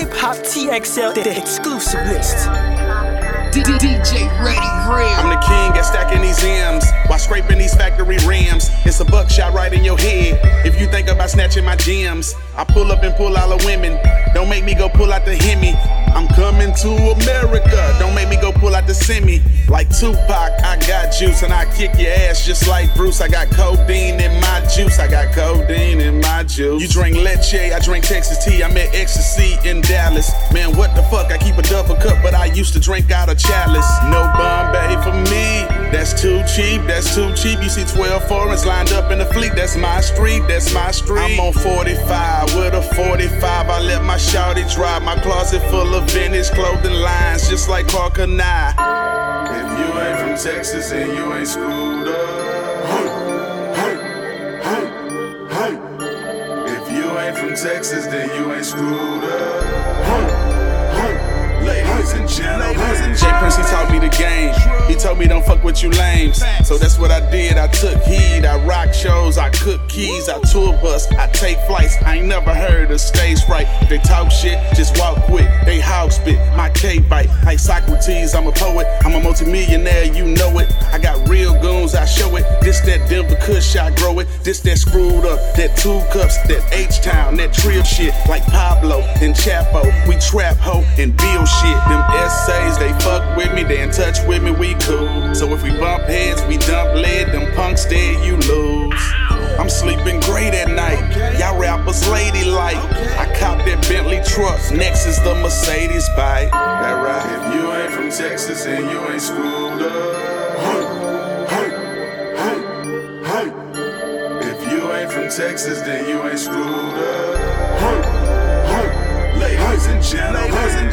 Hip Hop TXL, the exclusive list. DJ Ready Real. I'm the king at stacking these M's while scraping these factory rims. It's a buckshot right in your head if you think about snatching my gems. I pull up and pull all the women. Don't make me go pull out the Hemi. I'm coming to America. Don't make me go pull out the semi. Like Tupac, I got juice and I kick your ass just like Bruce. I got codeine in my juice. I got codeine in my juice. You drink leche, I drink Texas tea. I'm at Ecstasy in Dallas. Man, what the fuck? I keep a double cup, but I used to drink out of chalice. No Bombay for me. That's too cheap. That's too cheap. You see 12 foreigns lined up in the fleet. That's my street. That's my street. I'm on 45 with a 45. I let my shawty drive. My closet full of vintage clothing lines, just like Clark and I. If you ain't from Texas, then you ain't screwed up. If you ain't from Texas, then you ain't screwed up. Ladies and gentlemen, Jay Prince, he taught me the game. He told me don't fuck with you lames. So that's what I did. I took heed. I rock shows. I cook keys. I tour bus. I take flights. I ain't never heard of stage fright. They talk shit, just walk quick. They hog spit. My K bite. Like Socrates, I'm a poet. I'm a multimillionaire, you know it. I got real goons, I show it. This that Denver Kush, I grow it. This that screwed up. That 2 cups. That H-Town. That trill shit. Like Pablo and Chapo. We trap hoe and build shit. Them essays, they fuck with me, they in touch with me, we cool. So if we bump heads, we dump lead, them punks dead, you lose. I'm sleeping great at night, y'all rappers ladylike. I cop that Bentley truck, next is the Mercedes bike. That right? If you ain't from Texas, then you ain't screwed up. If you ain't from Texas, then you ain't screwed up.